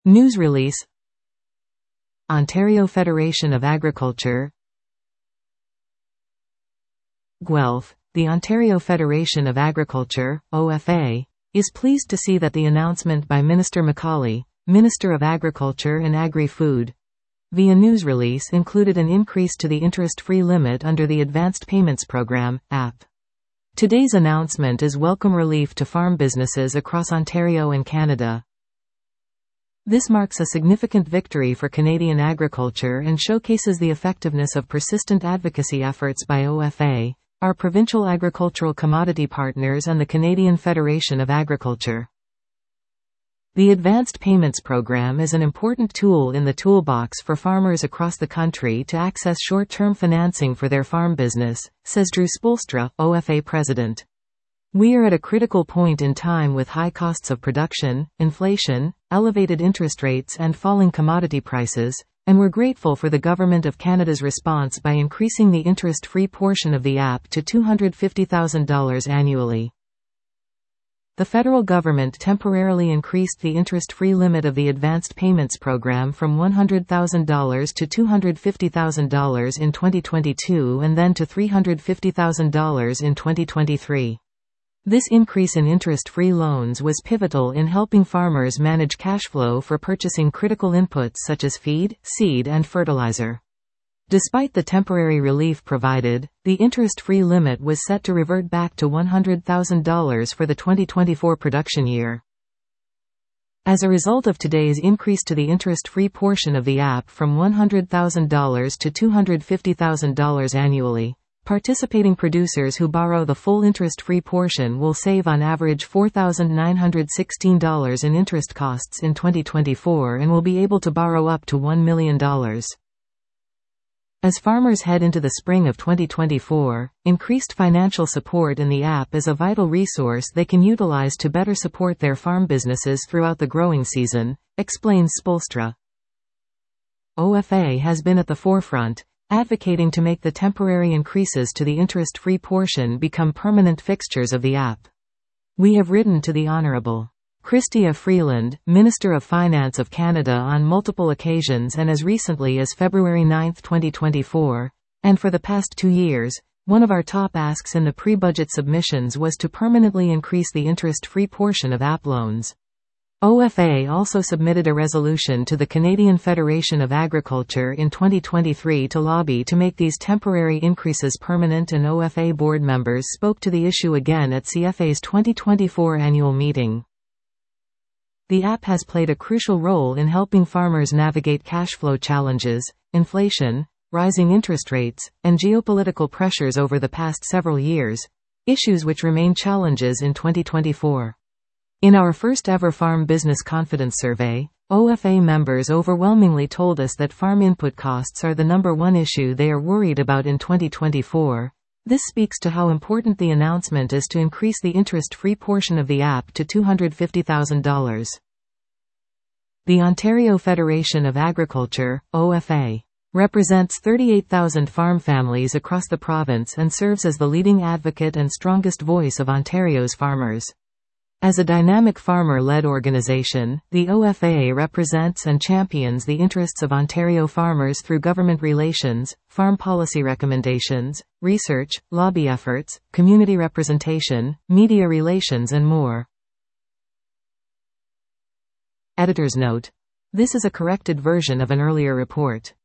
News release. Ontario Federation of Agriculture. Guelph. The Ontario Federation of Agriculture, OFA, is pleased to see that the announcement by Minister Macaulay, Minister of Agriculture and Agri-Food, via news release included an increase to the interest-free limit under the Advanced Payments Program, AP. Today's announcement is welcome relief to farm businesses across Ontario and Canada. This marks a significant victory for Canadian agriculture and showcases the effectiveness of persistent advocacy efforts by OFA, our provincial agricultural commodity partners and the Canadian Federation of Agriculture. The Advanced Payments Program is an important tool in the toolbox for farmers across the country to access short-term financing for their farm business, says Drew Spoelstra, OFA president. We are at a critical point in time with high costs of production, inflation, elevated interest rates and falling commodity prices, and we're grateful for the Government of Canada's response by increasing the interest-free portion of the AP to $250,000 annually. The federal government temporarily increased the interest-free limit of the Advanced Payments Program from $100,000 to $250,000 in 2022 and then to $350,000 in 2023. This increase in interest-free loans was pivotal in helping farmers manage cash flow for purchasing critical inputs such as feed, seed and fertilizer. Despite the temporary relief provided, the interest-free limit was set to revert back to $100,000 for the 2024 production year. As a result of today's increase to the interest-free portion of the AP from $100,000 to $250,000 annually, participating producers who borrow the full interest-free portion will save on average $4,916 in interest costs in 2024 and will be able to borrow up to $1 million. As farmers head into the spring of 2024, increased financial support in the AP is a vital resource they can utilize to better support their farm businesses throughout the growing season, explains Spoelstra. OFA has been at the forefront, advocating to make the temporary increases to the interest-free portion become permanent fixtures of the AP. We have written to the Honourable Chrystia Freeland, Minister of Finance of Canada on multiple occasions and as recently as February 9, 2024, and for the past 2 years, one of our top asks in the pre-budget submissions was to permanently increase the interest-free portion of AP loans. OFA also submitted a resolution to the Canadian Federation of Agriculture in 2023 to lobby to make these temporary increases permanent, and OFA board members spoke to the issue again at CFA's 2024 annual meeting. The AP has played a crucial role in helping farmers navigate cash flow challenges, inflation, rising interest rates, and geopolitical pressures over the past several years, issues which remain challenges in 2024. In our first ever Farm Business Confidence Survey, OFA members overwhelmingly told us that farm input costs are the number one issue they are worried about in 2024. This speaks to how important the announcement is to increase the interest-free portion of the AP to $250,000. The Ontario Federation of Agriculture, OFA, represents 38,000 farm families across the province and serves as the leading advocate and strongest voice of Ontario's farmers. As a dynamic farmer-led organization, the OFA represents and champions the interests of Ontario farmers through government relations, farm policy recommendations, research, lobby efforts, community representation, media relations and more. Editor's note: this is a corrected version of an earlier report.